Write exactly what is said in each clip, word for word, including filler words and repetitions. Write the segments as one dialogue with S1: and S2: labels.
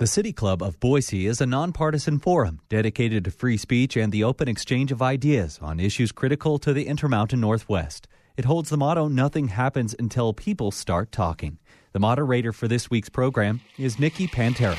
S1: The City Club of Boise is a nonpartisan forum dedicated to free speech and the open exchange of ideas on issues critical to the Intermountain Northwest. It holds the motto, "Nothing happens until people start talking." The moderator for this week's program is Nikki Pantera.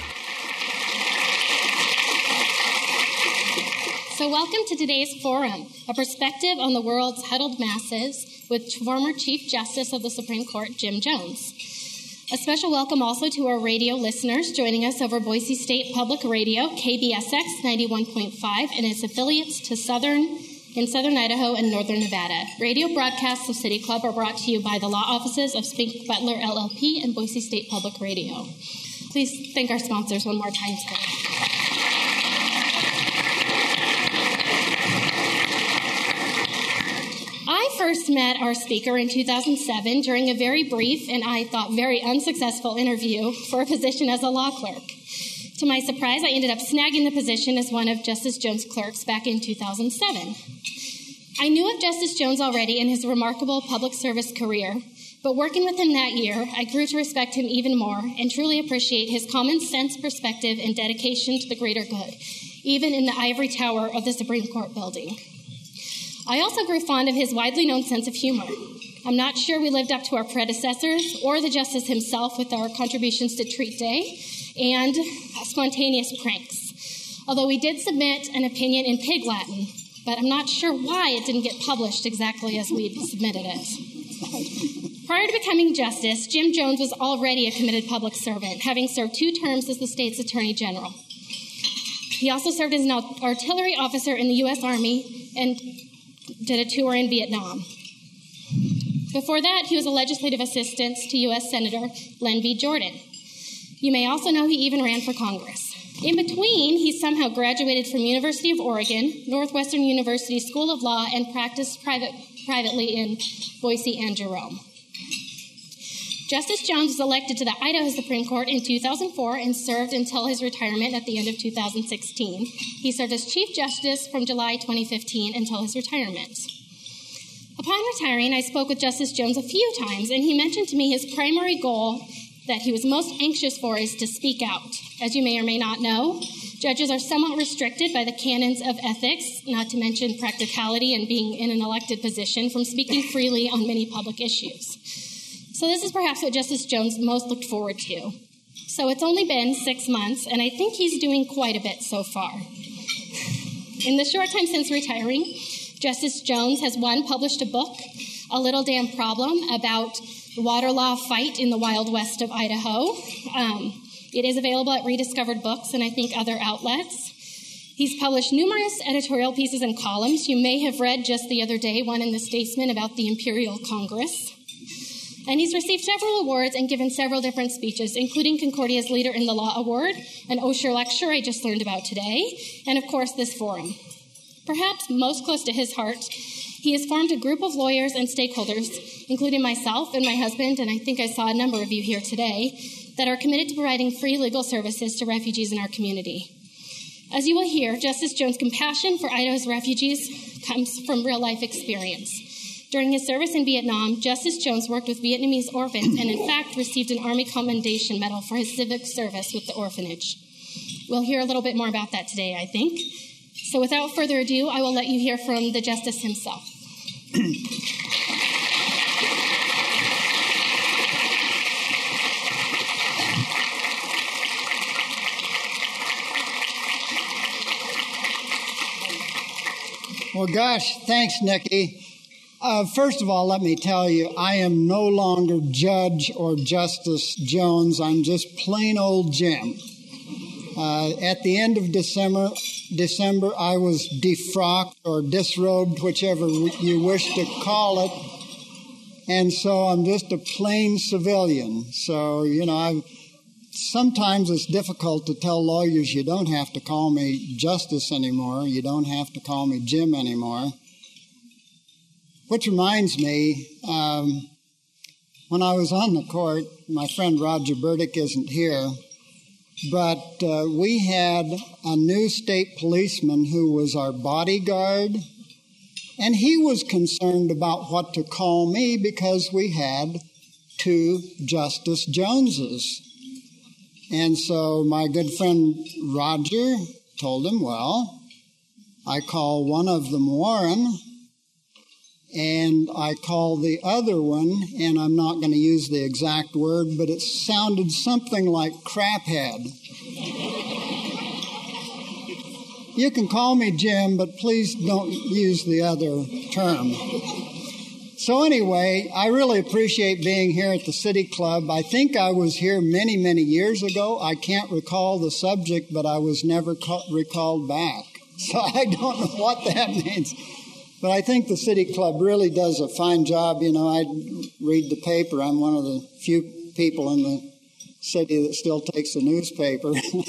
S2: So welcome to today's forum, a perspective on the world's huddled masses with former Chief Justice of the Supreme Court, Jim Jones. A special welcome also to our radio listeners joining us over Boise State Public Radio, K B S X ninety-one point five, and its affiliates to Southern in Southern Idaho and Northern Nevada. Radio broadcasts of City Club are brought to you by the law offices of Spink Butler, L L P, and Boise State Public Radio. Please thank our sponsors one more time today. I first met our speaker in two thousand seven during a very brief and I thought very unsuccessful interview for a position as a law clerk. To my surprise, I ended up snagging the position as one of Justice Jones' clerks back in two thousand seven. I knew of Justice Jones already in his remarkable public service career, but working with him that year, I grew to respect him even more and truly appreciate his common sense perspective and dedication to the greater good, even in the ivory tower of the Supreme Court building. I also grew fond of his widely known sense of humor. I'm not sure we lived up to our predecessors or the justice himself with our contributions to Treat Day and spontaneous pranks, although we did submit an opinion in Pig Latin, but I'm not sure why it didn't get published exactly as we'd submitted it. Prior to becoming justice, Jim Jones was already a committed public servant, having served two terms as the state's Attorney General. He also served as an artillery officer in the U S Army and did a tour in Vietnam. Before that, he was a legislative assistant to U S Senator Len V. Jordan. You may also know he even ran for Congress. In between, he somehow graduated from University of Oregon, Northwestern University School of Law, and practiced private, privately in Boise and Jerome. Justice Jones was elected to the Idaho Supreme Court in two thousand four and served until his retirement at the end of two thousand sixteen. He served as Chief Justice from July twenty fifteen until his retirement. Upon retiring, I spoke with Justice Jones a few times, and he mentioned to me his primary goal that he was most anxious for is to speak out. As you may or may not know, judges are somewhat restricted by the canons of ethics, not to mention practicality and being in an elected position, from speaking freely on many public issues. So this is perhaps what Justice Jones most looked forward to. So it's only been six months, and I think he's doing quite a bit so far. In the short time since retiring, Justice Jones has, one, published a book, A Little Damn Problem, about the water law fight in the Wild West of Idaho. Um, it is available at Rediscovered Books and I think other outlets. He's published numerous editorial pieces and columns. You may have read just the other day one in the Statesman about the Imperial Congress. And he's received several awards and given several different speeches, including Concordia's Leader in the Law Award, an Osher lecture I just learned about today, and of course this forum. Perhaps most close to his heart, he has formed a group of lawyers and stakeholders, including myself and my husband, and I think I saw a number of you here today, that are committed to providing free legal services to refugees in our community. As you will hear, Justice Jones' compassion for Idaho's refugees comes from real-life experience. During his service in Vietnam, Justice Jones worked with Vietnamese orphans and, in fact, received an Army Commendation Medal for his civic service with the orphanage. We'll hear a little bit more about that today, I think. So without further ado, I will let you hear from the Justice himself.
S3: Well, gosh, thanks, Nikki. Uh, first of all, let me tell you, I am no longer Judge or Justice Jones. I'm just plain old Jim. Uh, at the end of December, December, I was defrocked or disrobed, whichever you wish to call it. And so I'm just a plain civilian. So, you know, I've, sometimes it's difficult to tell lawyers you don't have to call me Justice anymore. You don't have to call me Jim anymore. Which reminds me, um, when I was on the court, my friend Roger Burdick isn't here, but uh, we had a new state policeman who was our bodyguard, and he was concerned about what to call me because we had two Justice Joneses. And so my good friend Roger told him, well, I call one of them Warren, and I call the other one, and I'm not going to use the exact word, but it sounded something like craphead. You can call me Jim, but please don't use the other term. So anyway, I really appreciate being here at the City Club. I think I was here many, many years ago. I can't recall the subject, but I was never ca- recalled back. So I don't know what that means. But I think the City Club really does a fine job. You know, I read the paper. I'm one of the few people in the city that still takes the newspaper.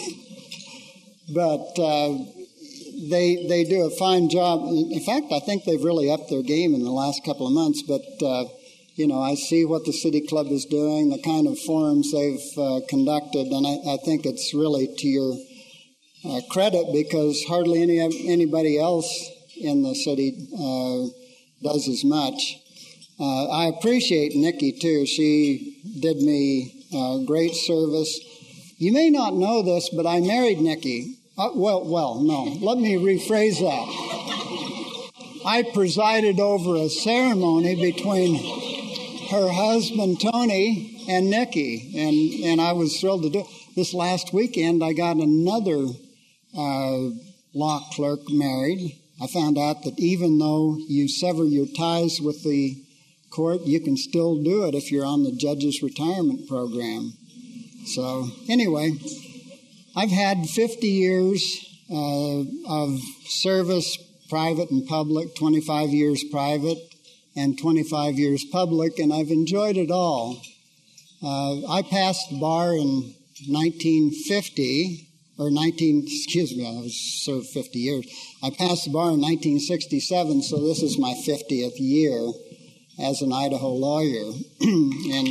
S3: But uh, they they do a fine job. In fact, I think they've really upped their game in the last couple of months. But, uh, you know, I see what the City Club is doing, the kind of forums they've uh, conducted, and I, I think it's really to your uh, credit, because hardly any anybody else in the city uh, does as much. Uh, I appreciate Nikki, too. She did me uh, great service. You may not know this, but I married Nikki. Uh, well, well, no. Let me rephrase that. I presided over a ceremony between her husband, Tony, and Nikki, and, and I was thrilled to do it. This last weekend, I got another uh, law clerk married. I found out that even though you sever your ties with the court, you can still do it if you're on the judge's retirement program. So anyway, I've had fifty years uh, of service, private and public, twenty-five years private and twenty-five years public, and I've enjoyed it all. Uh, I passed the bar in nineteen fifty, or nineteen, excuse me, I was served fifty years. I passed the bar in nineteen sixty-seven, so this is my fiftieth year as an Idaho lawyer. And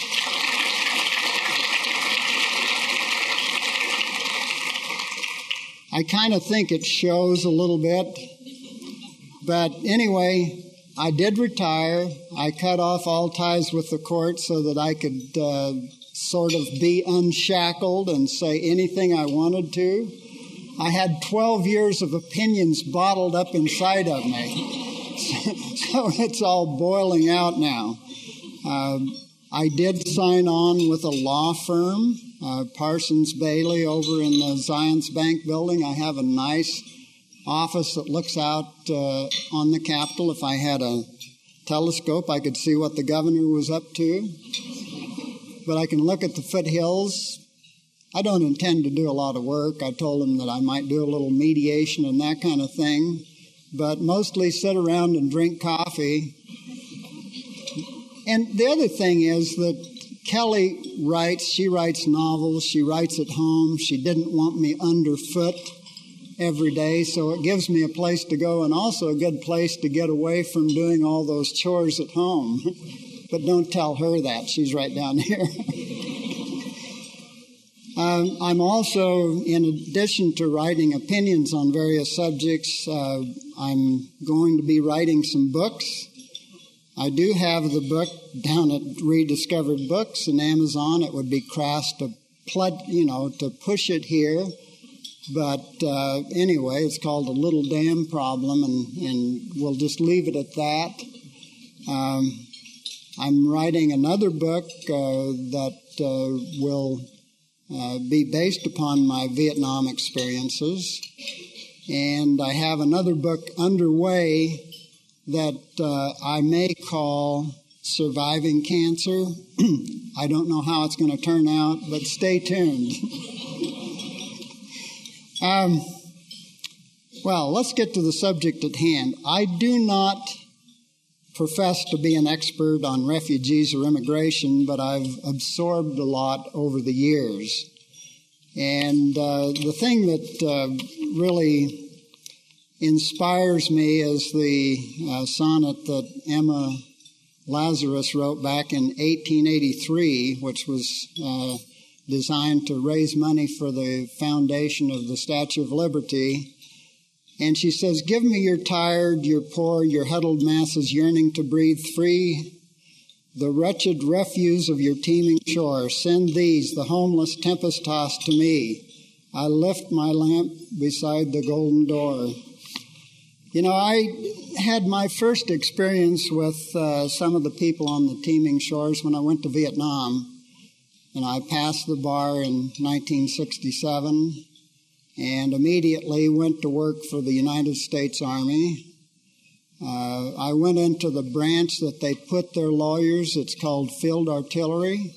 S3: I kind of think it shows a little bit. But anyway, I did retire. I cut off all ties with the court so that I could uh, sort of be unshackled and say anything I wanted to. I had twelve years of opinions bottled up inside of me. So it's all boiling out now. Uh, I did sign on with a law firm, uh, Parsons Bailey, over in the Zions Bank building. I have a nice office that looks out uh, on the Capitol. If I had a telescope, I could see what the governor was up to. But I can look at the foothills. I don't intend to do a lot of work. I told him that I might do a little mediation and that kind of thing, but mostly sit around and drink coffee. And the other thing is that Kelly writes, she writes novels, she writes at home. She didn't want me underfoot every day, so it gives me a place to go and also a good place to get away from doing all those chores at home. But don't tell her that. She's right down here. um, I'm also, in addition to writing opinions on various subjects, uh, I'm going to be writing some books. I do have the book down at Rediscovered Books in Amazon. It would be crass to plug, you know, to push it here. But uh, anyway, it's called A Little Damn Problem, and, and we'll just leave it at that. Um, I'm writing another book uh, that uh, will uh, be based upon my Vietnam experiences. And I have another book underway that uh, I may call Surviving Cancer. I don't know how it's going to turn out, but stay tuned. um, well, let's get to the subject at hand. I do not profess to be an expert on refugees or immigration, but I've absorbed a lot over the years. And uh, the thing that uh, really inspires me is the uh, sonnet that Emma Lazarus wrote back in eighteen eighty-three, which was uh, designed to raise money for the foundation of the Statue of Liberty. And she says, "Give me your tired, your poor, your huddled masses yearning to breathe free, the wretched refuse of your teeming shore. Send these, the homeless tempest-tossed, to me. I lift my lamp beside the golden door. You know, I had my first experience with uh, some of the people on the teeming shores when I went to Vietnam. And I passed the bar in nineteen sixty-seven and immediately went to work for the United States Army. Uh, I went into the branch that they put their lawyers. It's called Field Artillery.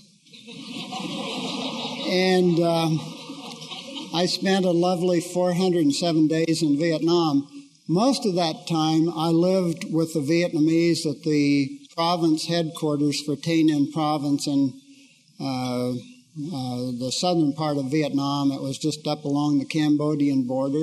S3: And uh, I spent a lovely four hundred seven days in Vietnam. Most of that time, I lived with the Vietnamese at the province headquarters for Tay Ninh Province in uh, uh, the southern part of Vietnam. It was just up along the Cambodian border.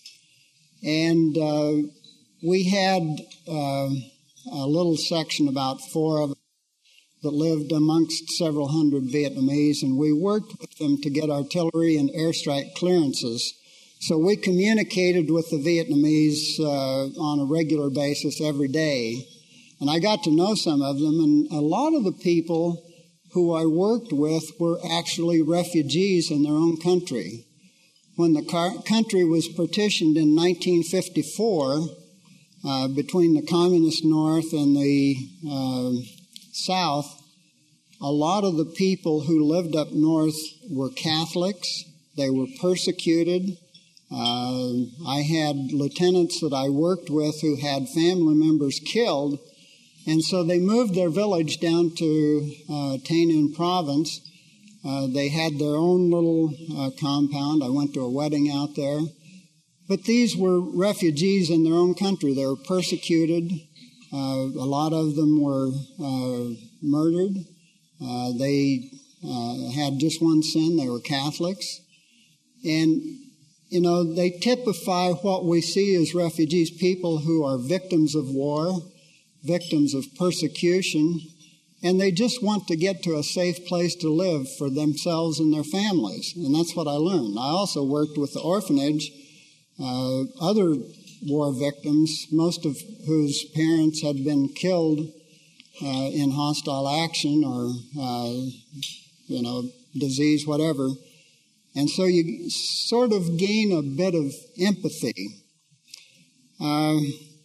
S3: And uh, we had uh, a little section, about four of us, that lived amongst several hundred Vietnamese, and we worked with them to get artillery and airstrike clearances. So we communicated with the Vietnamese uh, on a regular basis every day. And I got to know some of them, and a lot of the people who I worked with were actually refugees in their own country. When the car- country was partitioned in nineteen fifty-four, uh, between the communist north and the uh, south, a lot of the people who lived up north were Catholics. They were persecuted. Uh, I had lieutenants that I worked with who had family members killed, and so they moved their village down to uh, Tay Ninh Province. Uh, they had their own little uh, compound. I went to a wedding out there. But these were refugees in their own country. They were persecuted. Uh, a lot of them were uh, murdered. Uh, they uh, had just one sin. They were Catholics. And you know, they typify what we see as refugees, people who are victims of war, victims of persecution, and they just want to get to a safe place to live for themselves and their families. And that's what I learned. I also worked with the orphanage, uh, other war victims, most of whose parents had been killed uh, in hostile action or, uh, you know, disease, whatever. And so you sort of gain a bit of empathy. Uh,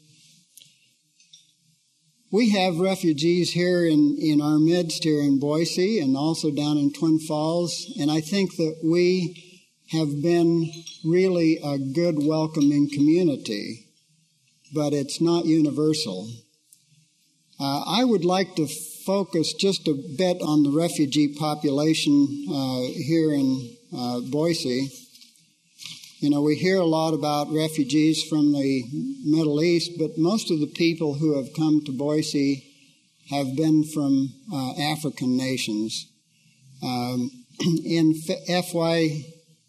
S3: we have refugees here in, in our midst here in Boise and also down in Twin Falls. And I think that we have been really a good welcoming community, but it's not universal. Uh, I would like to focus just a bit on the refugee population uh, here in Uh, Boise. You know, we hear a lot about refugees from the Middle East, but most of the people who have come to Boise have been from uh, African nations. Um, in F Y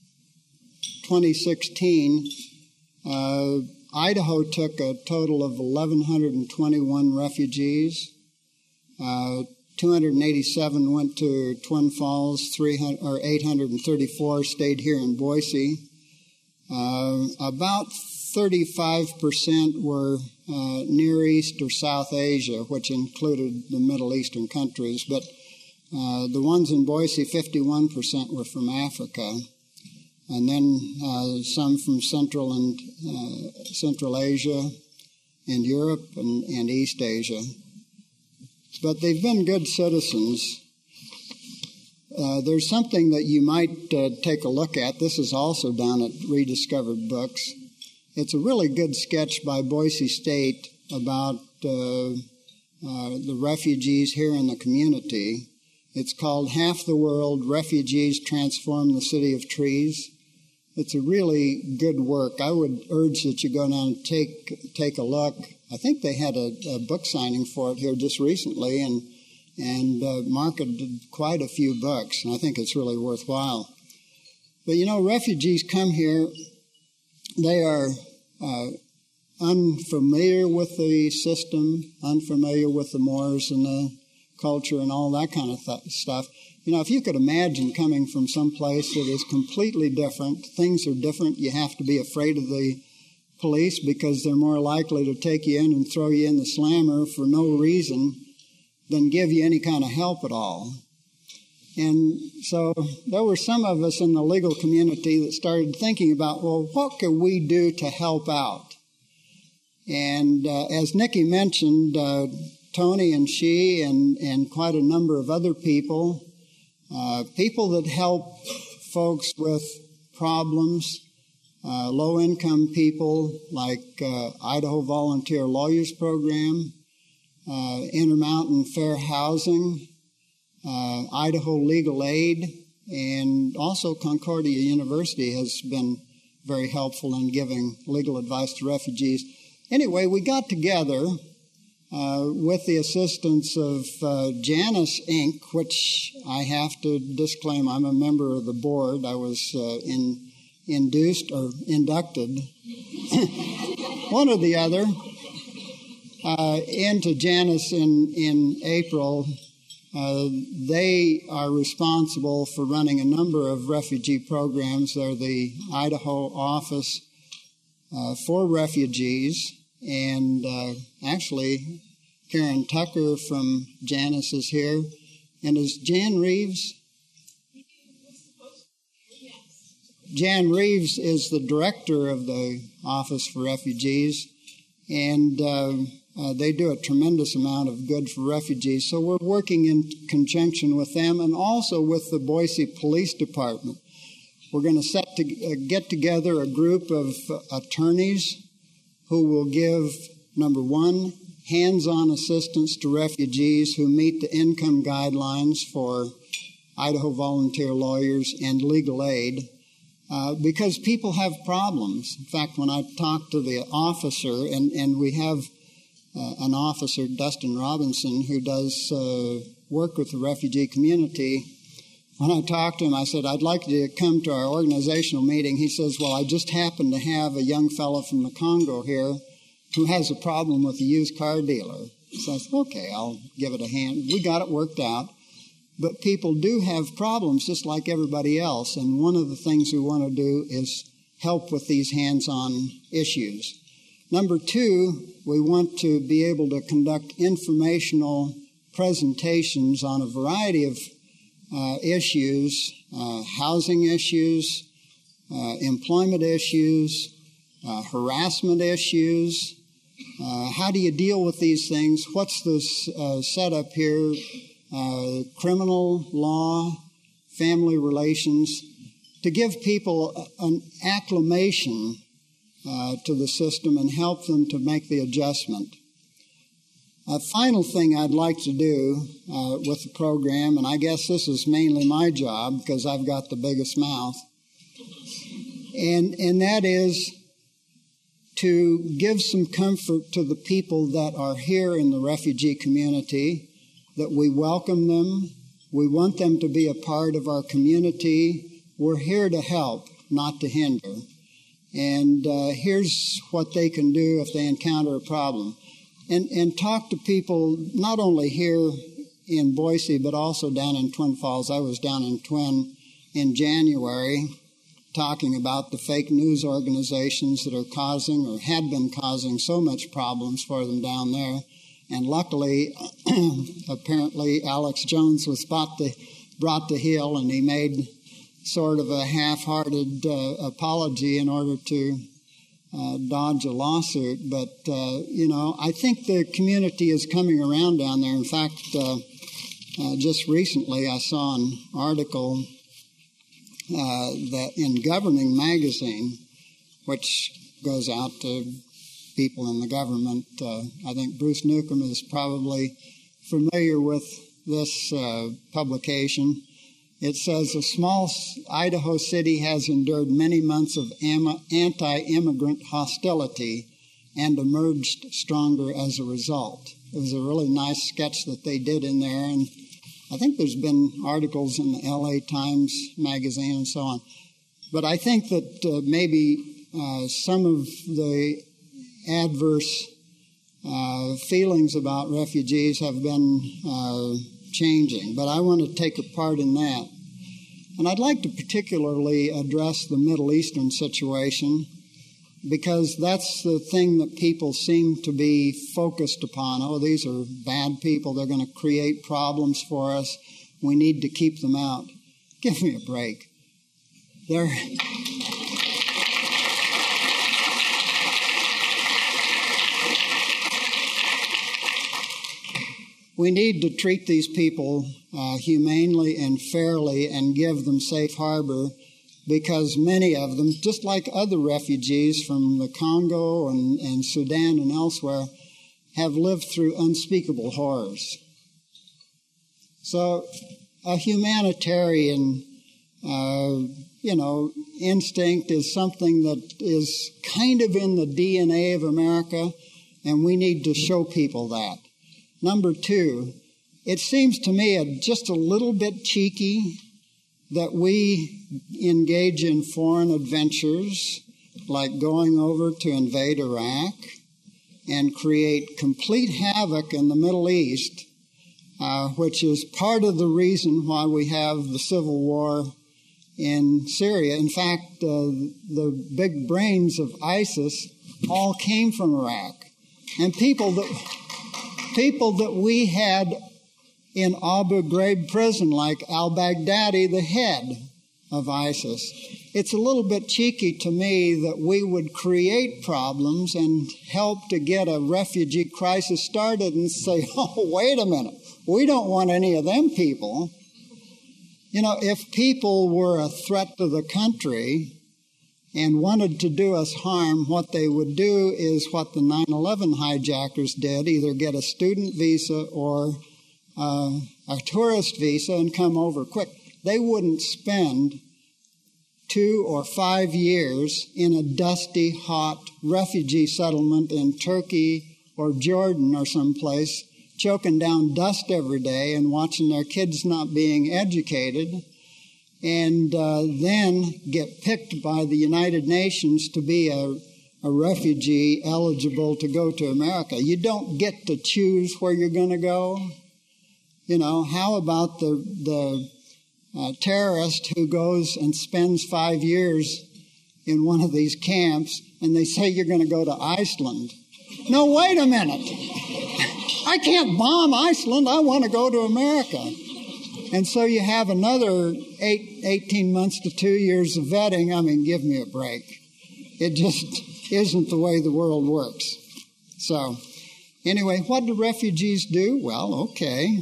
S3: twenty sixteen, uh, Idaho took a total of one thousand one hundred twenty-one refugees. Uh, two hundred eighty-seven went to Twin Falls, three hundred, or eight hundred thirty-four stayed here in Boise. Uh, about thirty-five percent were uh, Near East or South Asia, which included the Middle Eastern countries. But uh, the ones in Boise, fifty-one percent were from Africa. And then uh, some from Central and uh, Central Asia and Europe and, and East Asia. But they've been good citizens. Uh, there's something that you might uh, take a look at. This is also down at Rediscovered Books. It's a really good sketch by Boise State about uh, uh, the refugees here in the community. It's called Half the World, Refugees Transform the City of Trees. It's a really good work. I would urge that you go down and take, take a look. I think they had a, a book signing for it here just recently and and uh, marketed quite a few books, and I think it's really worthwhile. But, you know, refugees come here. They are uh, unfamiliar with the system, unfamiliar with the mores and the culture and all that kind of th- stuff. You know, if you could imagine coming from some place that is completely different, things are different, you have to be afraid of the police because they're more likely to take you in and throw you in the slammer for no reason. than give you any kind of help at all. And so there were some of us in the legal community that started thinking about, well, what can we do to help out? And uh, as Nikki mentioned, uh, Tony and she and, and quite a number of other people, uh, people that help folks with problems, uh, low-income people like uh, Idaho Volunteer Lawyers Program, uh, Intermountain Fair Housing, uh, Idaho Legal Aid, and also Concordia University has been very helpful in giving legal advice to refugees. Anyway, we got together uh, with the assistance of uh, Janus Incorporated, which I have to disclaim I'm a member of the board. I was uh, in, induced or inducted, one or the other, uh, into Janus in, in April. Uh, they are responsible for running a number of refugee programs. They're the Idaho office uh, for refugees. And uh, actually, Karen Tucker from Janus is here. And is Jan Reeves? Jan Reeves is the director of the Office for Refugees. And uh, uh, they do a tremendous amount of good for refugees. So we're working in conjunction with them and also with the Boise Police Department. We're going to set to, uh, get together a group of uh, attorneys who will give, number one, hands-on assistance to refugees who meet the income guidelines for Idaho Volunteer Lawyers and legal aid, uh, because people have problems. In fact, when I talked to the officer, and, and we have uh, an officer, Dustin Robinson, who does uh, work with the refugee community, when I talked to him, I said, I'd like you to come to our organizational meeting. He says, well, I just happen to have a young fellow from the Congo here who has a problem with a used car dealer. So I said, okay, I'll give it a hand. We got it worked out. But people do have problems just like everybody else. And one of the things we want to do is help with these hands-on issues. Number two, we want to be able to conduct informational presentations on a variety of Uh, issues, uh, housing issues, uh, employment issues, uh, harassment issues. Uh, how do you deal with these things? What's the uh, setup here? Uh, criminal law, family relations, to give people an acclimation uh, to the system and help them to make the adjustment. A final thing I'd like to do uh, with the program, and I guess this is mainly my job because I've got the biggest mouth, and, and that is to give some comfort to the people that are here in the refugee community, that we welcome them, we want them to be a part of our community. We're here to help, not to hinder. And uh, here's what they can do if they encounter a problem. And, and talk to people not only here in Boise, but also down in Twin Falls. I was down in Twin in January talking about the fake news organizations that are causing or had been causing so much problems for them down there. And luckily, apparently, Alex Jones was brought to, brought to heel, and he made sort of a half-hearted uh, apology in order to Uh, dodge a lawsuit. But, uh, you know, I think the community is coming around down there. In fact, uh, uh, just recently I saw an article uh, that in Governing Magazine, which goes out to people in the government. Uh, I think Bruce Newcomb is probably familiar with this uh, publication. It says a small Idaho city has endured many months of anti-immigrant hostility and emerged stronger as a result. It was a really nice sketch that they did in there, and I think there's been articles in the L A Times magazine and so on. But I think that uh, maybe uh, some of the adverse uh, feelings about refugees have been uh, changing, but I want to take a part in that. And I'd like to particularly address the Middle Eastern situation. because that's the thing that people seem to be focused upon. Oh, these are bad people. They're going to create problems for us. We need to keep them out. Give me a break. They're... We need to treat these people uh, humanely and fairly and give them safe harbor, because many of them, just like other refugees from the Congo and, and Sudan and elsewhere, have lived through unspeakable horrors. So a humanitarian, uh, you know, instinct is something that is kind of in the D N A of America, and we need to show people that. Number two, it seems to me just a little bit cheeky that we engage in foreign adventures like going over to invade Iraq and create complete havoc in the Middle East, uh, which is part of the reason why we have the civil war in Syria. In fact, uh, the big brains of ISIS all came from Iraq. And people that... People that we had in Abu Ghraib prison, like al-Baghdadi, the head of ISIS. It's a little bit cheeky to me that we would create problems and help to get a refugee crisis started and say, oh, wait a minute, we don't want any of them people. You know, if people were a threat to the country and wanted to do us harm, what they would do is what the nine eleven hijackers did, either get a student visa or uh, a tourist visa and come over quick. They wouldn't spend two or five years in a dusty, hot refugee settlement in Turkey or Jordan or someplace, choking down dust every day and watching their kids not being educated, and uh, then get picked by the United Nations to be a, a refugee eligible to go to America. You don't get to choose where you're going to go. You know, how about the, the uh, terrorist who goes and spends five years in one of these camps and they say you're going to go to Iceland? No, wait a minute. I can't bomb Iceland. I want to go to America. And so you have another eight, eighteen months to two years of vetting. I mean, give me a break. It just isn't the way the world works. So anyway, what do refugees do? Well, okay.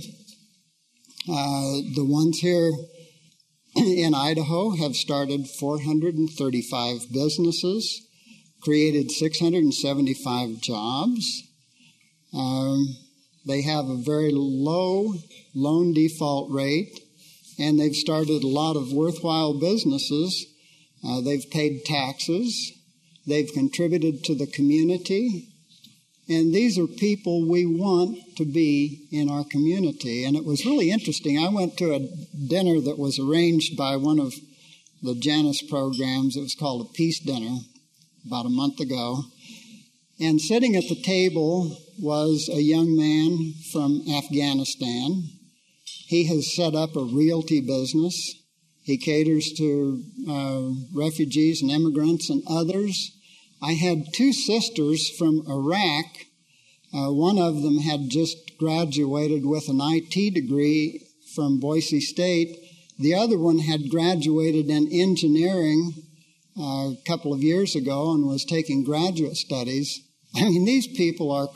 S3: Uh, the ones here in Idaho have started four hundred thirty-five businesses, created six hundred seventy-five jobs. Um, they have a very low loan default rate, and they've started a lot of worthwhile businesses. Uh, they've paid taxes. They've contributed to the community. And these are people we want to be in our community. And it was really interesting. I went to a dinner that was arranged by one of the Janus programs. It was called a Peace Dinner about a month ago. And sitting at the table was a young man from Afghanistan. He has set up a realty business. He caters to uh, refugees and immigrants and others. I had two sisters from Iraq. Uh, one of them had just graduated with an I T degree from Boise State. The other one had graduated in engineering uh, a couple of years ago and was taking graduate studies. I mean, these people are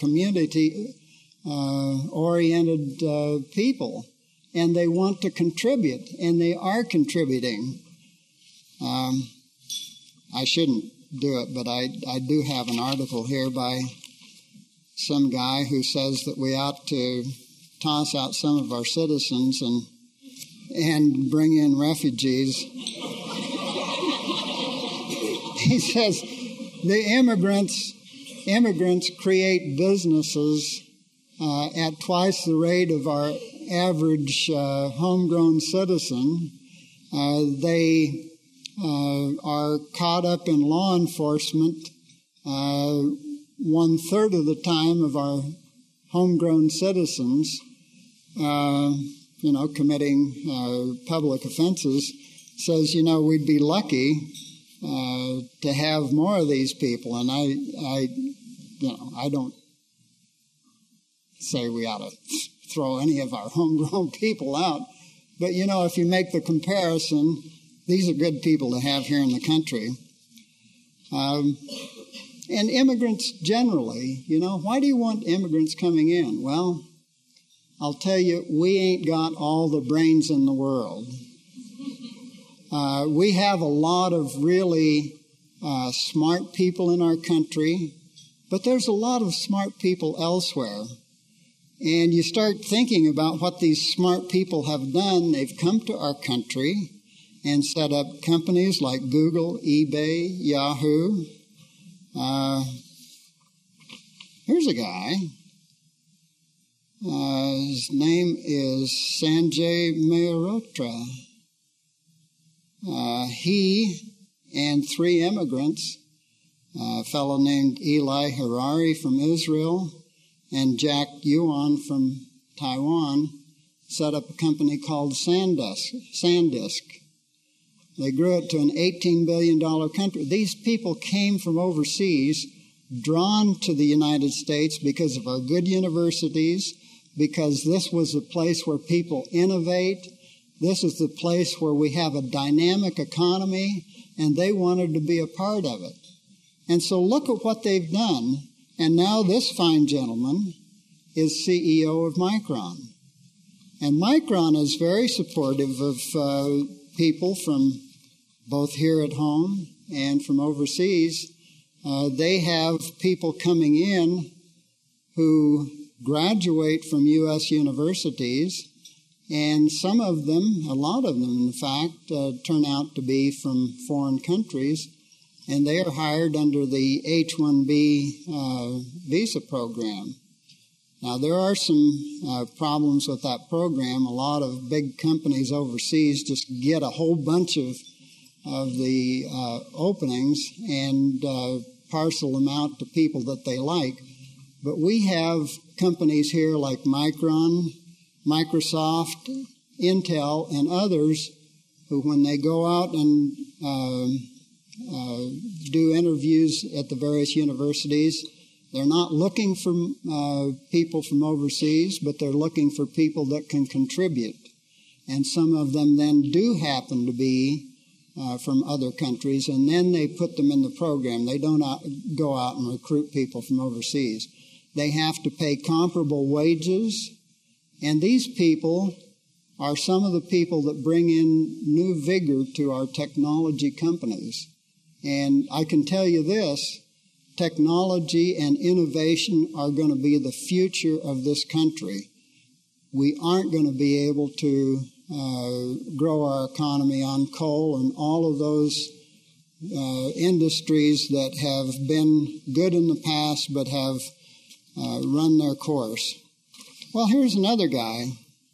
S3: community-oriented uh, uh, people, and they want to contribute, and they are contributing. Um, I shouldn't do it, but I, I do have an article here by some guy who says that we ought to toss out some of our citizens and and bring in refugees. He says the immigrants immigrants create businesses uh, at twice the rate of our average uh, homegrown citizen. Uh, they Uh, are caught up in law enforcement uh, one third of the time of our homegrown citizens, uh, you know, committing uh, public offenses. Says, you know, we'd be lucky uh, to have more of these people. And I, I, you know, I don't say we ought to throw any of our homegrown people out. But, you know, if you make the comparison, these are good people to have here in the country. Um, and immigrants generally, you know, why do you want immigrants coming in? Well, I'll tell you, we ain't got all the brains in the world. Uh, we have a lot of really uh, smart people in our country, but there's a lot of smart people elsewhere. And you start thinking about what these smart people have done. They've come to our country and set up companies like Google, eBay, Yahoo. Uh, here's a guy. Uh, his name is Sanjay Mehrotra. Uh, he and three immigrants, a fellow named Eli Harari from Israel and Jack Yuan from Taiwan, set up a company called SanDisk. SanDisk. They grew it to an eighteen billion dollars country. These people came from overseas, drawn to the United States because of our good universities, because this was a place where people innovate. This is the place where we have a dynamic economy, and they wanted to be a part of it. And so look at what they've done. And now this fine gentleman is C E O of Micron. And Micron is very supportive of uh, people from both here at home and from overseas. Uh, they have people coming in who graduate from U S universities, and some of them, a lot of them in fact, uh, turn out to be from foreign countries, and they are hired under the H one B uh, visa program. Now, there are some uh, problems with that program. A lot of big companies overseas just get a whole bunch of, of the uh, openings and uh, parcel them out to people that they like. But we have companies here like Micron, Microsoft, Intel, and others who, when they go out and uh, uh, do interviews at the various universities, they're not looking for uh, people from overseas, but they're looking for people that can contribute. And some of them then do happen to be uh, from other countries, and then they put them in the program. They don't out, go out and recruit people from overseas. They have to pay comparable wages, and these people are some of the people that bring in new vigor to our technology companies. And I can tell you this, technology and innovation are going to be the future of this country. We aren't going to be able to uh, grow our economy on coal and all of those uh, industries that have been good in the past but have uh, run their course. Well, here's another guy,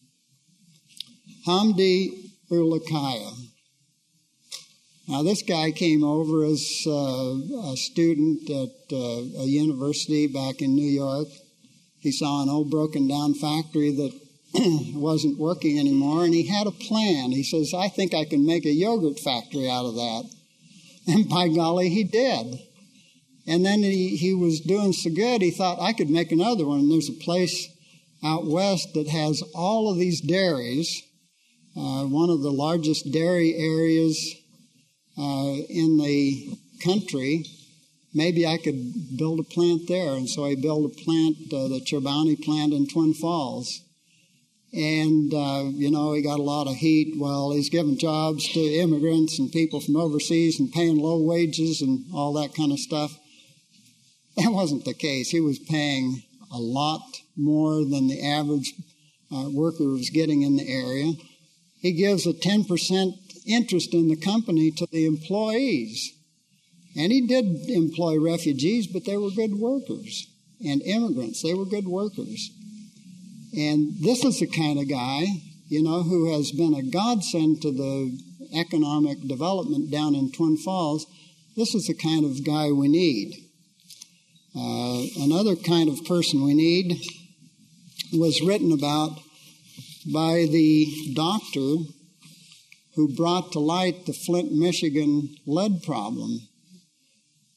S3: Hamdi Ulukaya. Now, this guy came over as uh, a student at uh, a university back in New York. He saw an old broken-down factory that wasn't working anymore, and he had a plan. He says, I think I can make a yogurt factory out of that. And by golly, he did. And then he, he was doing so good, he thought, I could make another one. And there's a place out west that has all of these dairies, uh, one of the largest dairy areas Uh, in the country. Maybe I could build a plant there. And so I built a plant, uh, the Chobani plant in Twin Falls. And, uh, you know, he got a lot of heat. Well, he's giving jobs to immigrants and people from overseas and paying low wages and all that kind of stuff. That wasn't the case. He was paying a lot more than the average uh, worker was getting in the area. He gives a ten percent interest in the company to the employees. And he did employ refugees, but they were good workers. And immigrants, they were good workers. And this is the kind of guy, you know, who has been a godsend to the economic development down in Twin Falls. This is the kind of guy we need. Uh, another kind of person we need was written about by the doctor who brought to light the Flint, Michigan lead problem.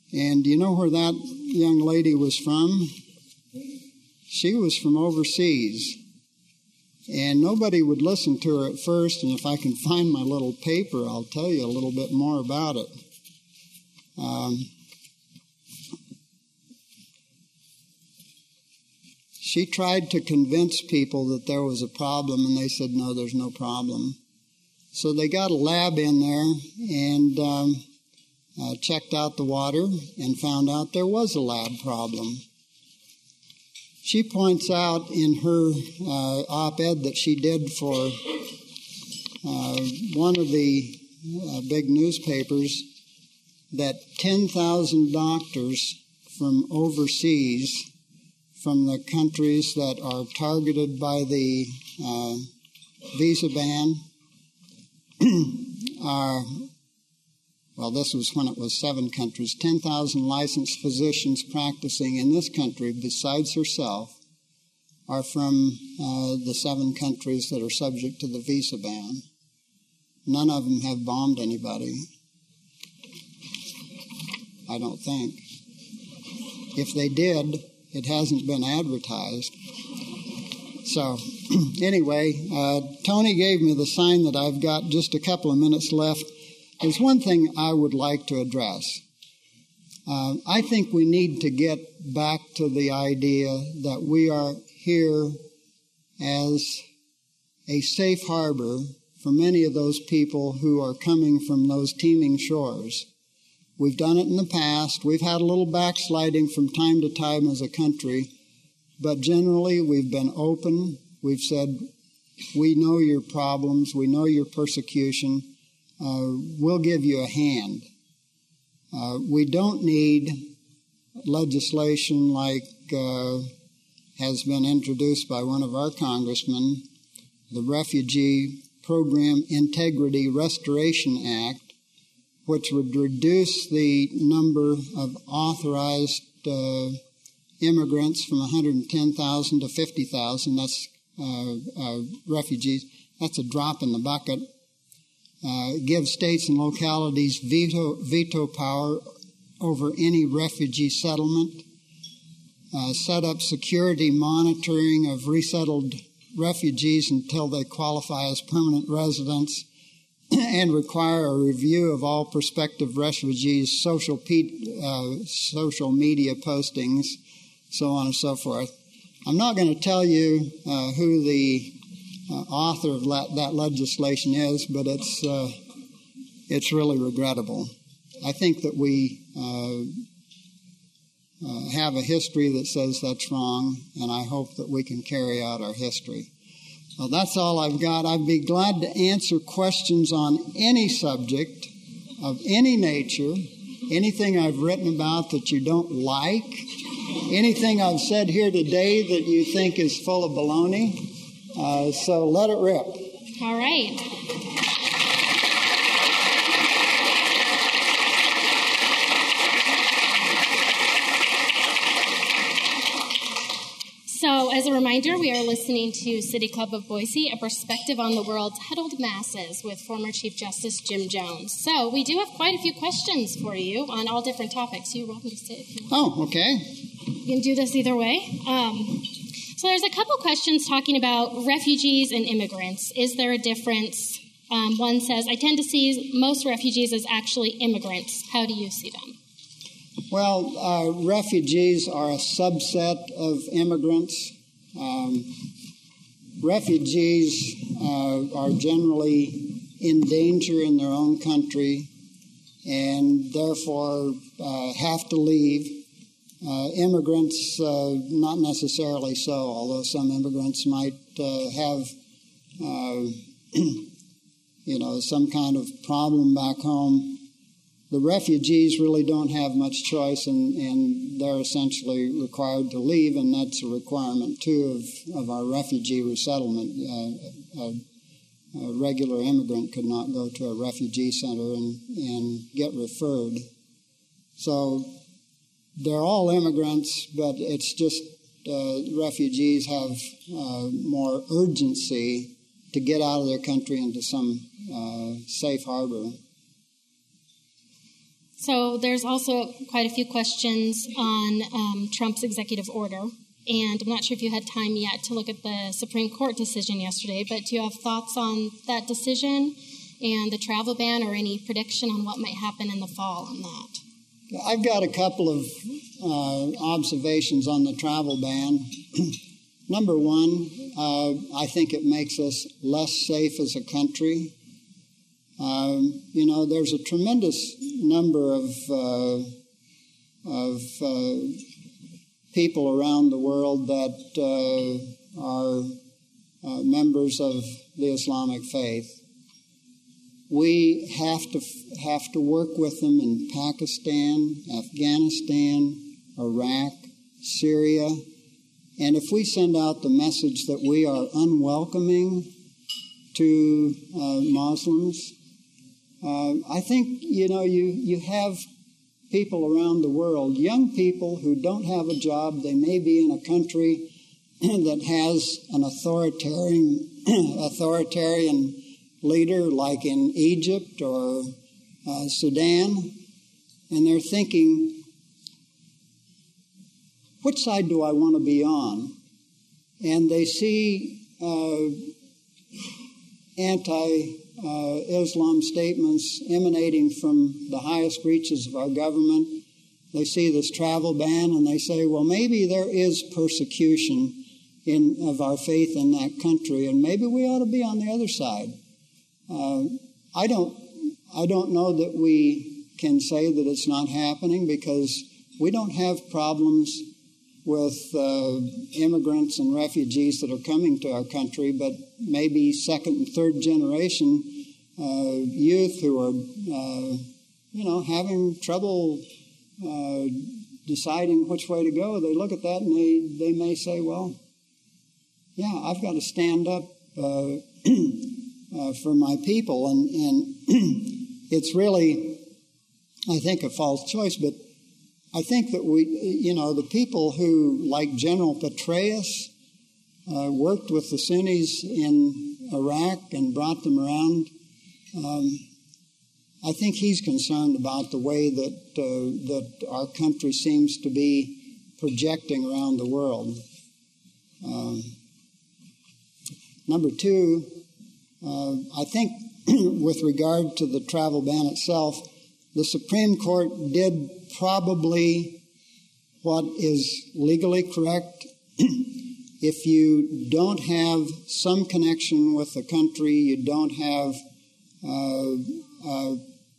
S3: And do you know where that young lady was from? She was from overseas. And nobody would listen to her at first, and if I can find my little paper, I'll tell you a little bit more about it. Um, she tried to convince people that there was a problem, and they said, no, there's no problem. So they got a lab in there and um, uh, checked out the water and found out there was a lab problem. She points out in her uh, op-ed that she did for uh, one of the uh, big newspapers that ten thousand doctors from overseas, from the countries that are targeted by the uh, visa ban, are, well, this was when it was seven countries, ten thousand licensed physicians practicing in this country besides herself are from uh, the seven countries that are subject to the visa ban. None of them have bombed anybody, I don't think. If they did, it hasn't been advertised. So, anyway, uh, Tony gave me the sign that I've got just a couple of minutes left. There's one thing I would like to address. Uh, I think we need to get back to the idea that we are here as a safe harbor for many of those people who are coming from those teeming shores. We've done it in the past. We've had a little backsliding from time to time as a country, but generally we've been open. We've said, we know your problems. We know your persecution. Uh, we'll give you a hand. Uh, we don't need legislation like uh, has been introduced by one of our congressmen, the Refugee Program Integrity Restoration Act, which would reduce the number of authorized uh, immigrants from one hundred ten thousand to fifty thousand. That's uh, uh, refugees. That's a drop in the bucket. Uh, give states and localities veto, veto power over any refugee settlement. Uh, set up security monitoring of resettled refugees until they qualify as permanent residents, and require a review of all prospective refugees' social, pe- uh, social media postings, so on and so forth. I'm not going to tell you uh, who the uh, author of le- that legislation is, but it's uh, it's really regrettable. I think that we uh, uh, have a history that says that's wrong, and I hope that we can carry out our history. Well, that's all I've got. I'd be glad to answer questions on any subject of any nature, anything I've written about that you don't like, anything I've said here today that you think is full of baloney. Uh, so let it rip.
S2: All right. So, as a reminder, we are listening to City Club of Boise, A Perspective on the World's Huddled Masses with former Chief Justice Jim Jones. So, we do have quite a few questions for you on all different topics. You're welcome to sit if you want.
S3: Oh, okay.
S2: You can do this either way. Um, so, there's a couple questions talking about refugees and immigrants. Is there a difference? Um, one says, I tend to see most refugees as actually immigrants. How do you see them?
S3: Well, uh, refugees are a subset of immigrants. Um, refugees uh, are generally in danger in their own country and therefore uh, have to leave. Uh, immigrants, uh, not necessarily so, although some immigrants might uh, have, uh, you know, some kind of problem back home. The refugees really don't have much choice, and, and they're essentially required to leave, and that's a requirement, too, of, of our refugee resettlement. Uh, a, a regular immigrant could not go to a refugee center and, and get referred. So they're all immigrants, but it's just uh, refugees have uh, more urgency to get out of their country into some uh, safe harbor.
S2: So there's also quite a few questions on um, Trump's executive order. And I'm not sure if you had time yet to look at the Supreme Court decision yesterday, but do you have thoughts on that decision and the travel ban, or any prediction on what might happen in the fall on that?
S3: I've got a couple of uh, observations on the travel ban. Number one, uh, I think it makes us less safe as a country. Um, you know, there's a tremendous number of uh, of uh, people around the world that uh, are uh, members of the Islamic faith. We have to have to work with them in Pakistan, Afghanistan, Iraq, Syria, and if we send out the message that we are unwelcoming to uh, Muslims, uh, I think you know you you have people around the world, young people who don't have a job. They may be in a country that has an authoritarian authoritarian leader, like in Egypt or uh, Sudan, and they're thinking, which side do I want to be on? And they see uh, anti-Islam statements emanating from the highest reaches of our government. They see this travel ban, and they say, well, maybe there is persecution in of our faith in that country, and maybe we ought to be on the other side. Uh, I don't, I don't know that we can say that it's not happening, because we don't have problems with uh, immigrants and refugees that are coming to our country, but maybe second and third generation uh, youth who are, uh, you know, having trouble uh, deciding which way to go. They look at that and they, they may say, well, yeah, I've got to stand up uh, Uh, for my people, and, and it's really, I think, a false choice. But I think that we, you know, the people who, like General Petraeus, uh, worked with the Sunnis in Iraq and brought them around, um, I think he's concerned about the way that uh, that our country seems to be projecting around the world. Um, number two, Uh, I think with regard to the travel ban itself, the Supreme Court did probably what is legally correct. If you don't have some connection with the country, you don't have uh, uh,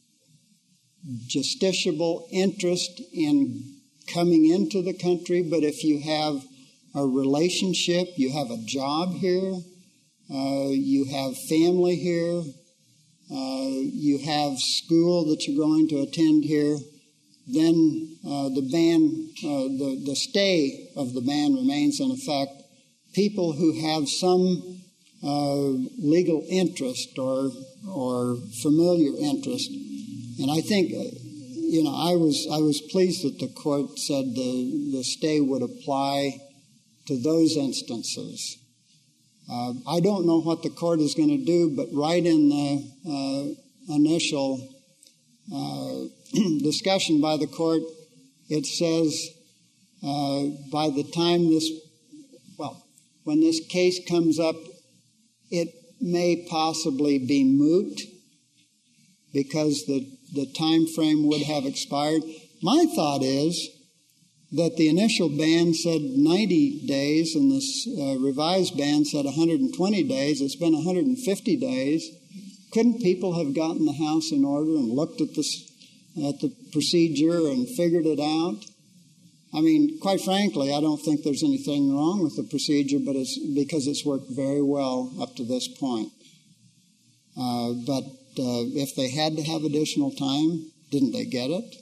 S3: justiciable interest in coming into the country, but if you have a relationship, you have a job here, Uh, you have family here, uh, you have school that you're going to attend here, then uh, the ban, uh, the, the stay of the ban remains in effect. People who have some uh, legal interest or or familiar interest, and I think, uh, you know, I was I was pleased that the court said the the stay would apply to those instances. Uh, I don't know what the court is going to do, but right in the uh, initial uh, discussion by the court, it says uh, by the time this, well, when this case comes up, it may possibly be moot because the, the time frame would have expired. My thought is that the initial ban said ninety days and this uh, revised ban said one hundred twenty days. It's been one hundred fifty days. Couldn't people have gotten the house in order and looked at this at the procedure and figured it out? I mean, quite frankly, I don't think there's anything wrong with the procedure, but it's because it's worked very well up to this point. Uh, but uh, if they had to have additional time, didn't they get it?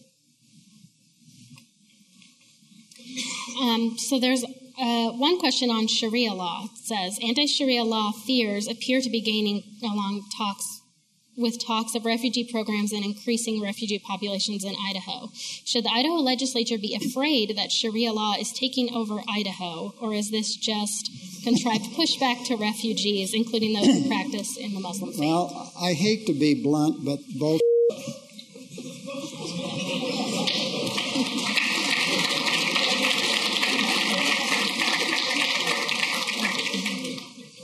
S2: Um, so there's uh, one question on Sharia law. It says, anti-Sharia law fears appear to be gaining along talks with talks of refugee programs and increasing refugee populations in Idaho. Should the Idaho legislature be afraid that Sharia law is taking over Idaho, or is this just contrived pushback to refugees, including those who practice in the Muslim faith?
S3: Well, I hate to be blunt, but both.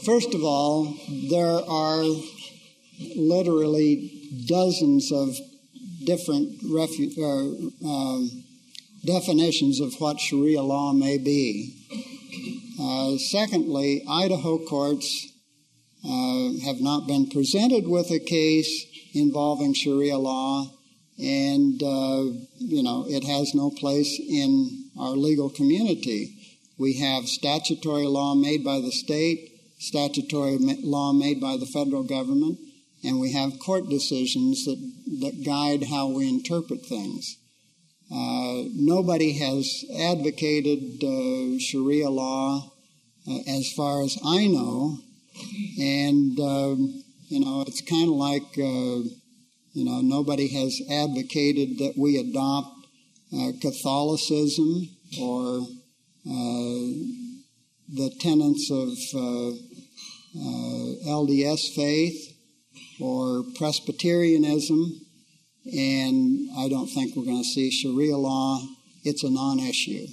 S3: first of all, there are literally dozens of different refu- uh, um, definitions of what Sharia law may be. Uh, secondly, Idaho courts uh, have not been presented with a case involving Sharia law, and, uh, you know, it has no place in our legal community. We have statutory law made by the state, statutory law made by the federal government, and we have court decisions that, that guide how we interpret things. Uh, nobody has advocated uh, Sharia law uh, as far as I know, and, uh, you know, it's kind of like, uh, you know, nobody has advocated that we adopt uh, Catholicism or uh, the tenets of uh, uh, L D S faith or Presbyterianism, and I don't think we're going to see Sharia law. It's a non-issue.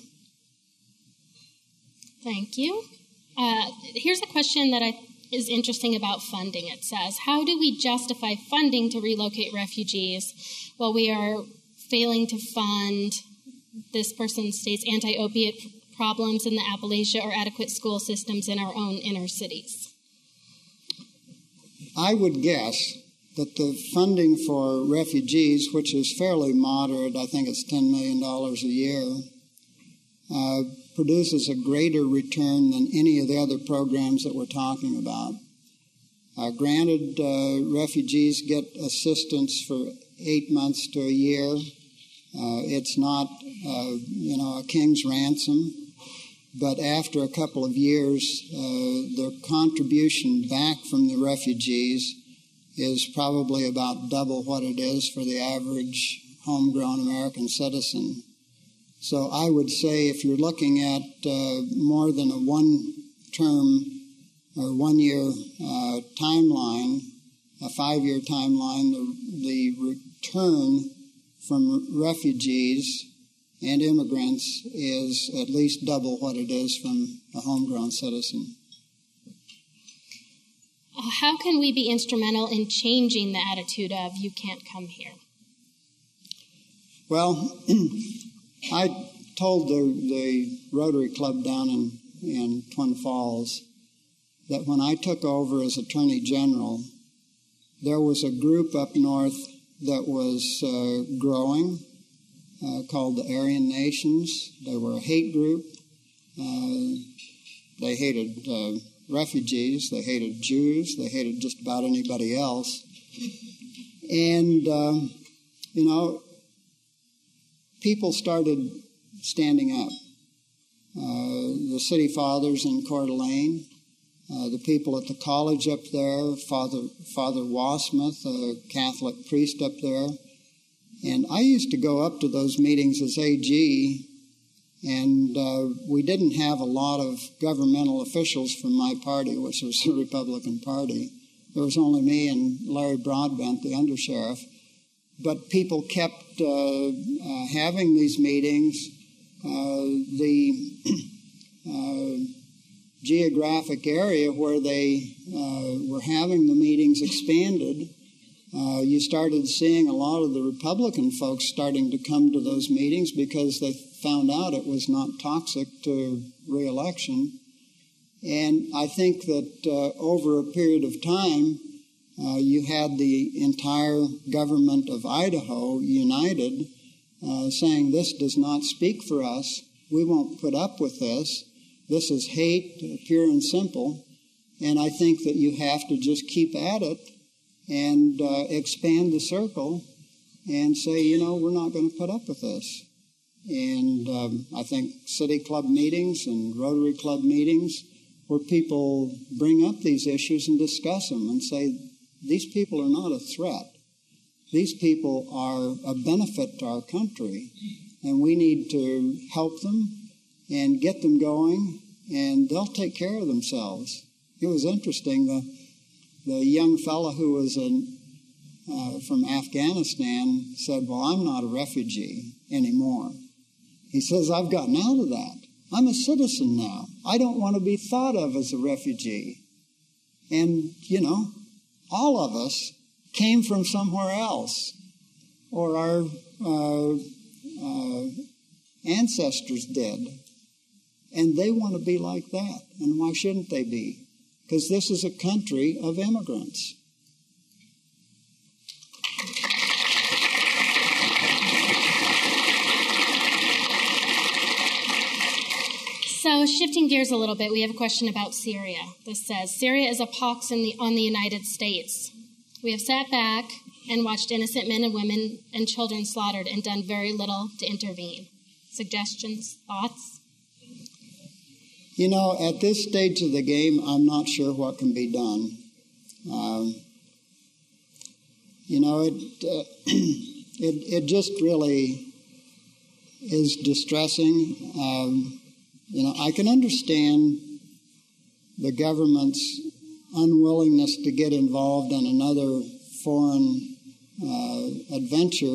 S2: Thank you. Uh, here's a question that I, is interesting about funding. It says, how do we justify funding to relocate refugees while we are failing to fund, this person states, anti-opiate problems in the Appalachia or adequate school systems in our own inner cities?
S3: I would guess that the funding for refugees, which is fairly moderate, I think it's ten million dollars a year, uh, produces a greater return than any of the other programs that we're talking about. Uh, granted, uh, refugees get assistance for eight months to a year. Uh, it's not, uh, you know, a king's ransom, but after a couple of years, uh, their contribution back from the refugees is probably about double what it is for the average homegrown American citizen. So I would say if you're looking at uh, more than a one-term or one-year uh, timeline, a five-year timeline, the, the return from refugees and immigrants is at least double what it is from a homegrown citizen.
S2: Uh, how can we be instrumental in changing the attitude of you can't come here?
S3: Well, I told the, the Rotary Club down in, in Twin Falls that when I took over as Attorney General, there was a group up north that was uh, growing uh, called the Aryan Nations. They were a hate group. Uh, they hated uh, refugees. They hated Jews. They hated just about anybody else. And, uh, you know, people started standing up. Uh, the city fathers in Coeur d'Alene, uh, the people at the college up there, Father Father Wasmuth, a Catholic priest up there. And I used to go up to those meetings as A G, and uh, we didn't have a lot of governmental officials from my party, which was the Republican Party. There was only me and Larry Broadbent, the undersheriff. But people kept uh, uh, having these meetings. Uh, the uh, geographic area where they uh, were having the meetings expanded. Uh, you started seeing a lot of the Republican folks starting to come to those meetings because they found out it was not toxic to re-election. And I think that uh, over a period of time, uh, you had the entire government of Idaho united, uh, saying this does not speak for us. We won't put up with this. This is hate, pure and simple. And I think that you have to just keep at it and uh, expand the circle and say, you know, we're not going to put up with this. And um, I think city club meetings and Rotary Club meetings where people bring up these issues and discuss them and say, these people are not a threat. These people are a benefit to our country, and we need to help them and get them going, and they'll take care of themselves. It was interesting, the, the young fellow who was in, uh, from Afghanistan said, well, I'm not a refugee anymore. He says, I've gotten out of that. I'm a citizen now. I don't want to be thought of as a refugee. And, you know, all of us came from somewhere else, or our uh, uh, ancestors did. And they want to be like that. And why shouldn't they be? Because this is a country of immigrants.
S2: So shifting gears a little bit, we have a question about Syria. This says, Syria is a pox in the, on the United States. We have sat back and watched innocent men and women and children slaughtered and done very little to intervene. Suggestions, thoughts?
S3: You know, at this stage of the game, I'm not sure what can be done. Um, you know, it, uh, it it just really is distressing. Um, you know, I can understand the government's unwillingness to get involved in another foreign uh, adventure.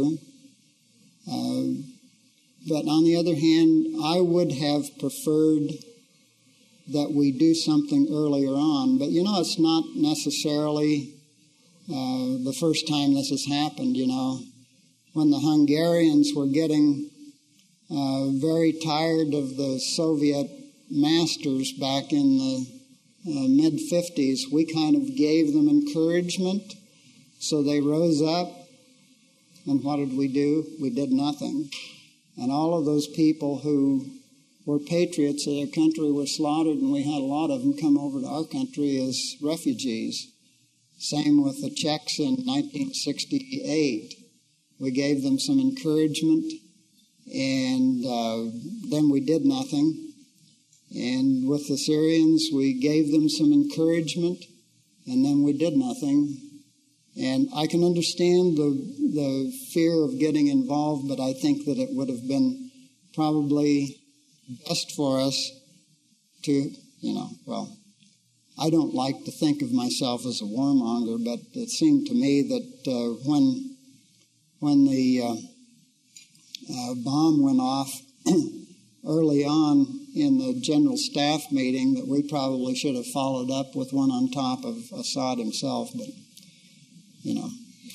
S3: Uh, but on the other hand, I would have preferred that we do something earlier on. But, you know, it's not necessarily uh, the first time this has happened, you know. When the Hungarians were getting uh, very tired of the Soviet masters back in the uh, mid-fifties, we kind of gave them encouragement, so they rose up. And what did we do? We did nothing. And all of those people who were patriots of their country were slaughtered, and we had a lot of them come over to our country as refugees. Same with the Czechs in nineteen sixty-eight. We gave them some encouragement, and uh, then we did nothing. And with the Syrians, we gave them some encouragement, and then we did nothing. And I can understand the the fear of getting involved, but I think that it would have been probably best for us to, you know, well, I don't like to think of myself as a warmonger, but it seemed to me that uh, when when the uh, uh, bomb went off early on in the general staff meeting, that we probably should have followed up with one on top of Assad himself, but, you know.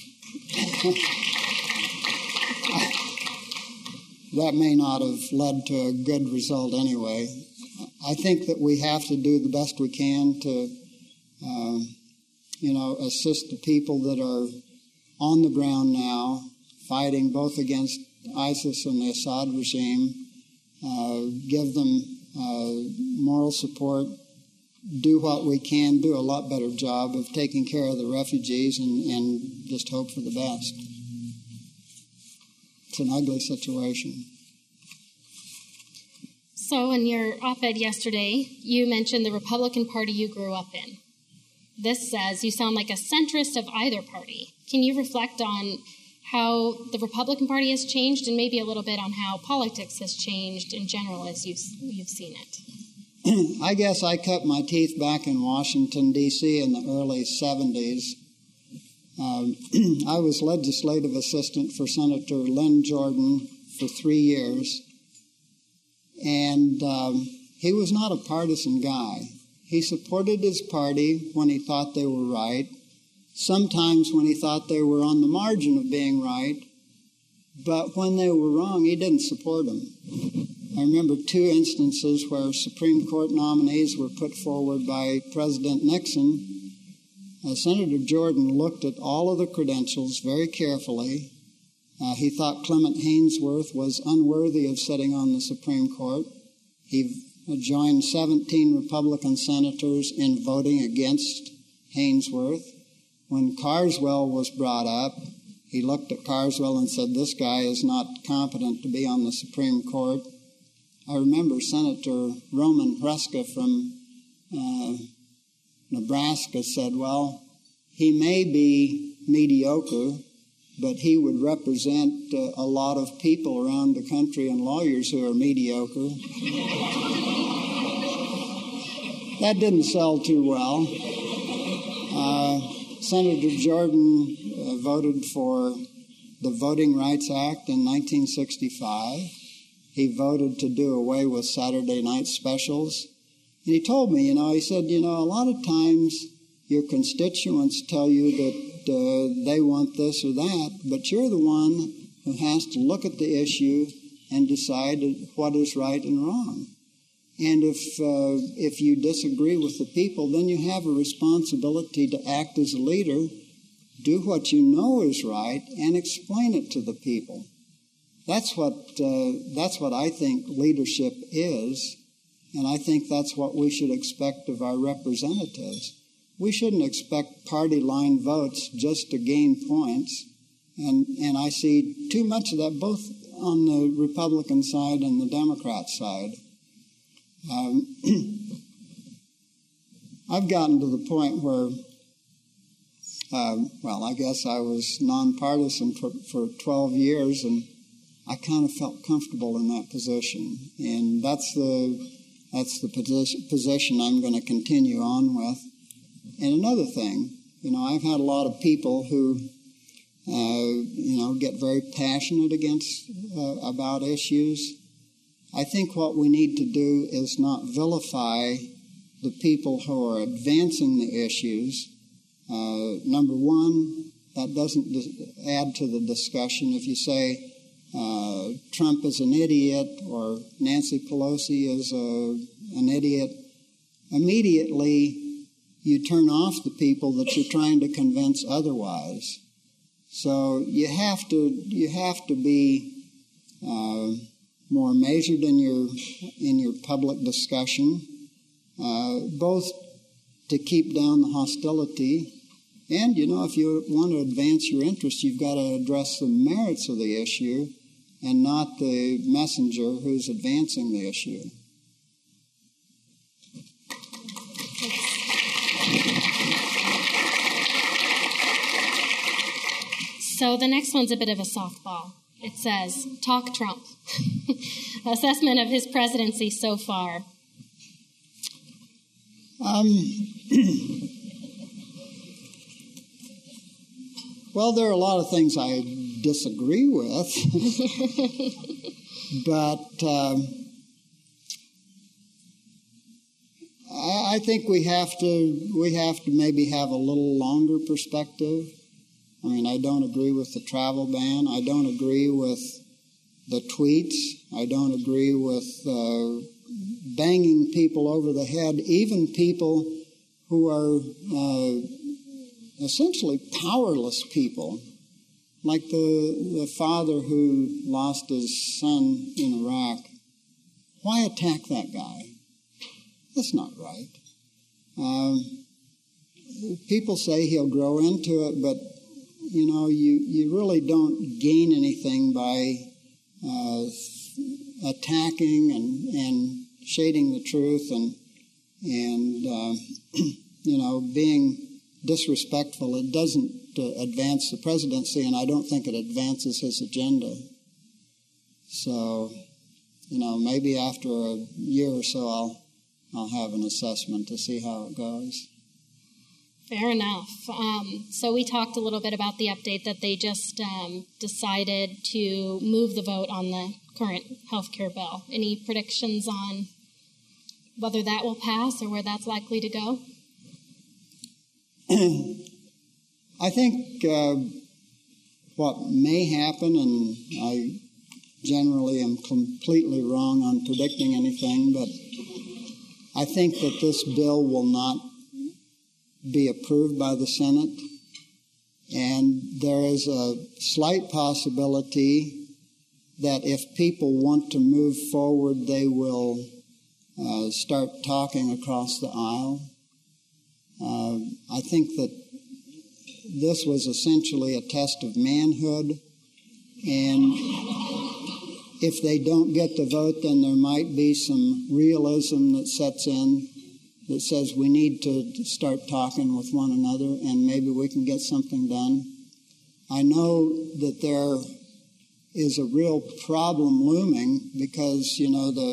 S3: That may not have led to a good result anyway. I think that we have to do the best we can to, um, you know, assist the people that are on the ground now, fighting both against ISIS and the Assad regime, uh, give them uh, moral support, do what we can, do a lot better job of taking care of the refugees, and, and just hope for the best. It's an ugly situation.
S2: So in your op-ed yesterday, you mentioned the Republican Party you grew up in. This says you sound like a centrist of either party. Can you reflect on how the Republican Party has changed, and maybe a little bit on how politics has changed in general as you've, you've seen it?
S3: I guess I cut my teeth back in Washington, D C in the early seventies. Um, I was legislative assistant for Senator Lynn Jordan for three years, and um, he was not a partisan guy. He supported his party when he thought they were right, sometimes when he thought they were on the margin of being right, but when they were wrong, he didn't support them. I remember two instances where Supreme Court nominees were put forward by President Nixon. Uh, Senator Jordan looked at all of the credentials very carefully. Uh, he thought Clement Haynsworth was unworthy of sitting on the Supreme Court. He joined seventeen Republican senators in voting against Haynsworth. When Carswell was brought up, he looked at Carswell and said, "This guy is not competent to be on the Supreme Court." I remember Senator Roman Hruska from uh, Nebraska said, "Well, he may be mediocre, but he would represent uh, a lot of people around the country and lawyers who are mediocre." That didn't sell too well. Uh, Senator Jordan uh, voted for the Voting Rights Act in nineteen sixty-five. He voted to do away with Saturday night specials. And he told me, you know, he said, you know, a lot of times, Your constituents tell you that uh, they want this or that, but you're the one who has to look at the issue and decide what is right and wrong. And if uh, if you disagree with the people, then you have a responsibility to act as a leader, do what you know is right, and explain it to the people. That's what uh, that's what I think leadership is, and I think that's what we should expect of our representatives. We shouldn't expect party line votes just to gain points, and and I see too much of that both on the Republican side and the Democrat side. Um, I've gotten to the point where, uh, well, I guess I was nonpartisan for, for twelve years, and I kind of felt comfortable in that position, and that's the that's the position, position I'm going to continue on with. And another thing, you know, I've had a lot of people who, uh, you know, get very passionate against uh, about issues. I think what we need to do is not vilify the people who are advancing the issues. Uh, number one, that doesn't add to the discussion. If you say, Uh, Trump is an idiot or Nancy Pelosi is a, an idiot, immediately you turn off the people that you're trying to convince otherwise. So you have to you have to be uh, more measured in your in your public discussion, uh, both to keep down the hostility. And, you know, if you want to advance your interests, you've got to address the merits of the issue and not the messenger who's advancing the issue.
S2: So the next one's a bit of a softball. It says, talk Trump. Assessment of his presidency so far.
S3: Um... Well, there are a lot of things I disagree with, but um, I, I think we have to we have to maybe have a little longer perspective. I mean, I don't agree with the travel ban. I don't agree with the tweets. I don't agree with uh, banging people over the head, even people who are Uh, essentially powerless people, like the, the father who lost his son in Iraq. Why attack that guy? That's not right. Um, people say he'll grow into it, but, you know, you, you really don't gain anything by uh, attacking and, and shading the truth and, and uh, you know, being disrespectful. It doesn't uh, advance the presidency, and I don't think it advances his agenda. So, you know, maybe after a year or so, I'll I'll have an assessment to see how it goes.
S2: Fair enough. Um, so we talked a little bit about the update that they just um, decided to move the vote on the current health care bill. Any predictions on whether that will pass or where that's likely to go?
S3: I think uh, what may happen, and I generally am completely wrong on predicting anything, but I think that this bill will not be approved by the Senate, and there is a slight possibility that if people want to move forward, they will uh, start talking across the aisle. Uh, I think that this was essentially a test of manhood, and if they don't get the vote, then there might be some realism that sets in that says we need to start talking with one another and maybe we can get something done. I know that there is a real problem looming because, you know, the,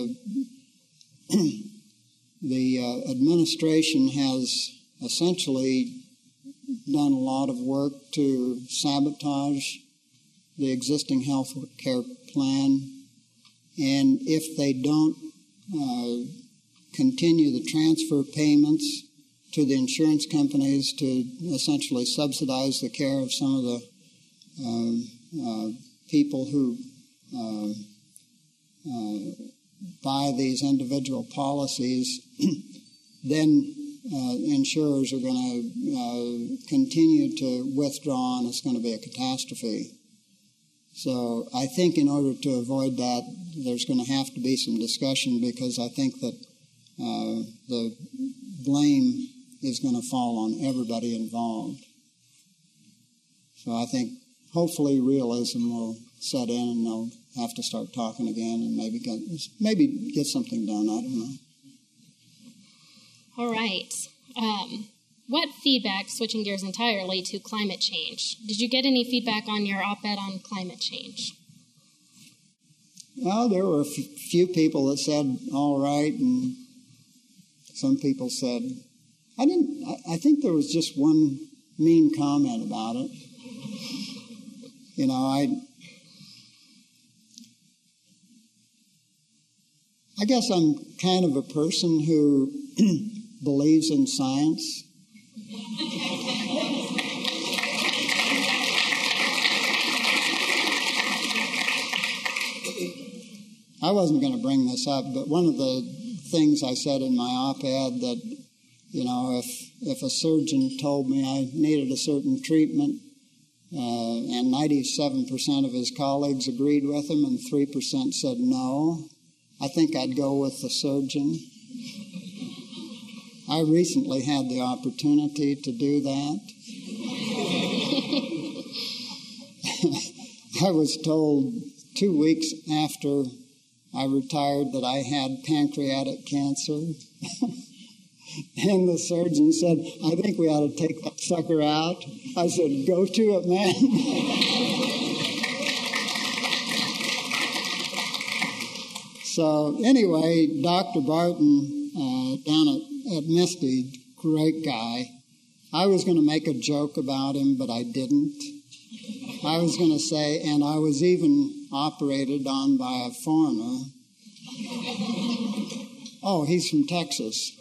S3: the uh, administration has essentially done a lot of work to sabotage the existing health care plan. And if they don't uh, continue the transfer payments to the insurance companies to essentially subsidize the care of some of the uh, uh, people who uh, uh, buy these individual policies, then uh, insurers are going to uh, continue to withdraw, and it's going to be a catastrophe. So I think in order to avoid that, there's going to have to be some discussion, because I think that uh, the blame is going to fall on everybody involved. So I think hopefully realism will set in, and they'll have to start talking again and maybe get, maybe get something done. I don't know.
S2: All right. Um, what feedback, switching gears entirely to climate change, did you get any feedback on your op-ed on climate change?
S3: Well, there were a f- few people that said, all right, and some people said, I didn't, I, I think there was just one mean comment about it. You know, I, I guess I'm kind of a person who believes in science. I wasn't going to bring this up, but one of the things I said in my op-ed that, you know, if if a surgeon told me I needed a certain treatment, uh, and ninety-seven percent of his colleagues agreed with him and three percent said no, I think I'd go with the surgeon. I recently had the opportunity to do that. I was told two weeks after I retired that I had pancreatic cancer. And the surgeon said, I think we ought to take that sucker out. I said, go to it, man. So anyway, Doctor Barton uh, down at, at Misty, great guy. I was going to make a joke about him, but I didn't. I was going to say, and I was even operated on by a foreigner. Oh, he's from Texas.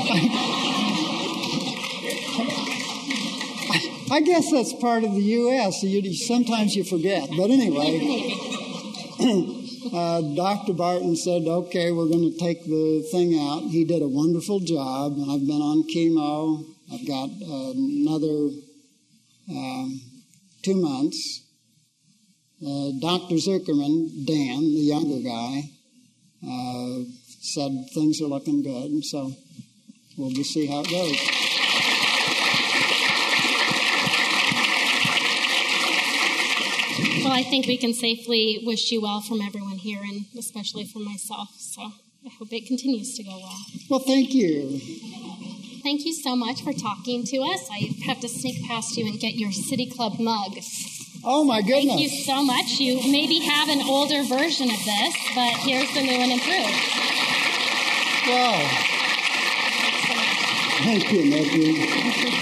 S3: I guess that's part of the U S You, sometimes you forget. But anyway, uh, Doctor Barton said, okay, we're going to take the thing out. He did a wonderful job. I've been on chemo. I've got uh, another um, two months. Uh, Doctor Zuckerman, Dan, the younger guy, uh, said things are looking good, and so we'll just see how it goes.
S2: Well, I think we can safely wish you well from everyone here, and especially from myself, so I hope it continues to go well.
S3: Well, thank you.
S2: Thank you so much for talking to us. I have to sneak past you and get your City Club mug.
S3: Oh, my goodness.
S2: Thank you so much. You maybe have an older version of this, but here's the new and improved.
S3: Wow. Thank you, Nikki.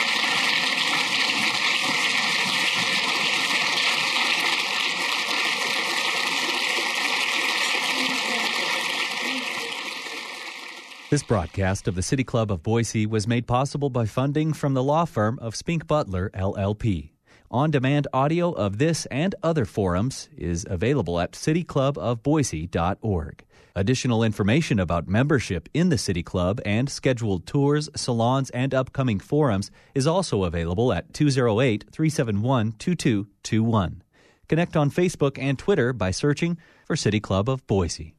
S1: This broadcast of the City Club of Boise was made possible by funding from the law firm of Spink Butler, L L P. On-demand audio of this and other forums is available at city club of boise dot org. Additional information about membership in the City Club and scheduled tours, salons, and upcoming forums is also available at two oh eight, three seven one, two two two one. Connect on Facebook and Twitter by searching for City Club of Boise.